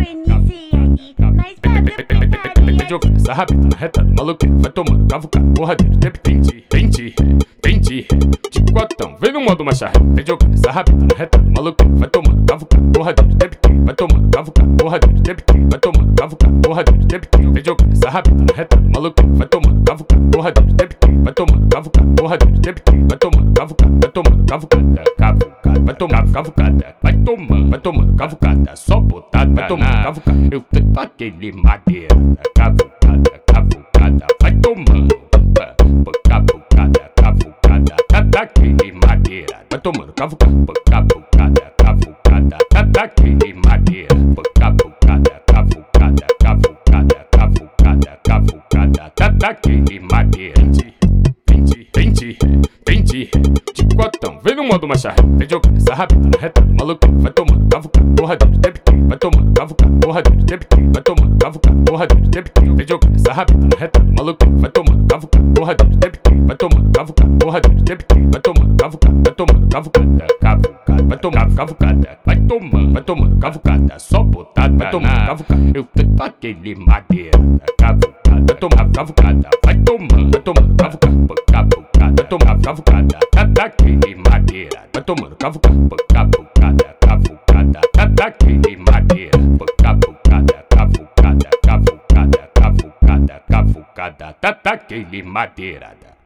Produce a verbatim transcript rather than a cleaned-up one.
iniciante, mas Vem jogando essa rabeta na reta do maluqueiro, vai tomando cavucado, porradeiro, tempo tente, tente, tente, de quatão, vem no modo macharrão. Vem jogando essa rabeta na reta do maluqueiro, vai tomando cavucado, porradeiro, tempo tente, vai tomando cavucado, porradeiro, tempo tente, vai tomando cavucado, porradeiro, tempo tente. Vem jogando essa rabeta na reta do maluqueiro, vai tomando cavucado, porradeiro, tempo tente, vai tomando cavucado, porradeiro, tempo tente, vai tomando cavucado, vai tomando cavucada, cavucada, vai tomando cavucada, vai tomando, vai tomando cavucada, só botada, vai tomando cavucada. Eu tanto aquele madeira, cavucada, cavucada, vai tomando, cavucada, cavucada, tá daquele madeira, vai tomando cavucada, cavucada, cavucada, tá daquele madeira, cavucada, cavucada, cavucada, cavucada, cavucada, tá daquele madeira. Vinte, vinte, vinte, de quatão, vem no modo macharrão. Vem jogando essa rabeta na reta do maluqueiro, vai tomando cavucado, porradeiro, tempo tente, vai tomando cavucado, porradeiro, tempo tente, vai tomando cavucado, porradeiro, tempo tente. Vem jogando essa rabeta na reta do maluqueiro, vai tomando cavucado, porradeiro, tempo tente, vai tomando cavucado, porradeiro, tempo tente, vai tomando cavucado, vai tomando cavucada, cavucada, vai tomando cavucada, vai tomando, vai tomando cavucada, só botada, vai tomando cavucada. Eu tanto aquele madeira, cavucada, vai tomar cavucada, vai tomando, vai tomando cavucada, cavucada, vai tomar cavucada, tá daquele madeira, vai tomando cavucada, cavucada, cavucada, tá daquele madeira, cavucada, cavucada, cavucada, cavucada, cavucada, tá daquele madeira.